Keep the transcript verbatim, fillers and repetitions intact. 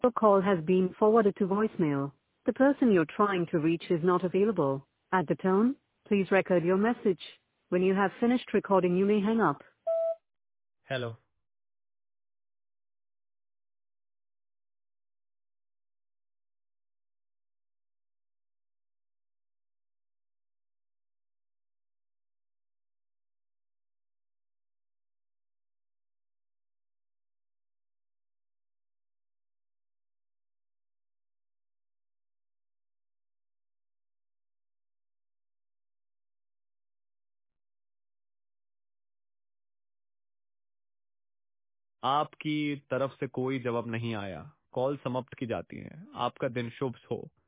Your call has been forwarded to voicemail. The person you're trying to reach is not available. At the tone, please record your message. When you have finished recording, you may hang up. Hello. आपकी तरफ से कोई जवाब नहीं आया, call समाप्त की जाती है। आपका दिन शुभ हो।